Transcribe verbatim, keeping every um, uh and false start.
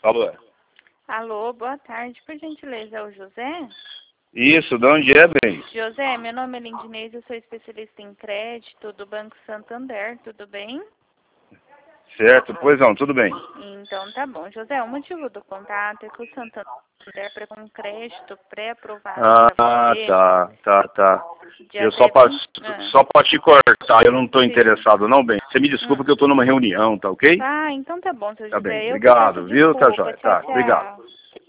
Alô? Alô, boa tarde. Por gentileza, é o José? Isso, de onde é, bem? José, meu nome é Lindinês, eu sou especialista em crédito do Banco Santander, tudo bem? Certo, pois não, tudo bem. Então tá bom. José, o motivo do contato é que o Santander para um crédito pré-aprovado Ah, para você. tá, tá, tá. De Eu até só para vinte ah, só pra te cortar, eu não estou sim. interessado não, bem. Você me desculpa Hum. que eu estou numa reunião, tá ok? Ah, então tá bom, seu Tá José. bem, Eu que peço obrigado, viu? Tá desculpa. joia, Tchau, tá, obrigado. tchau.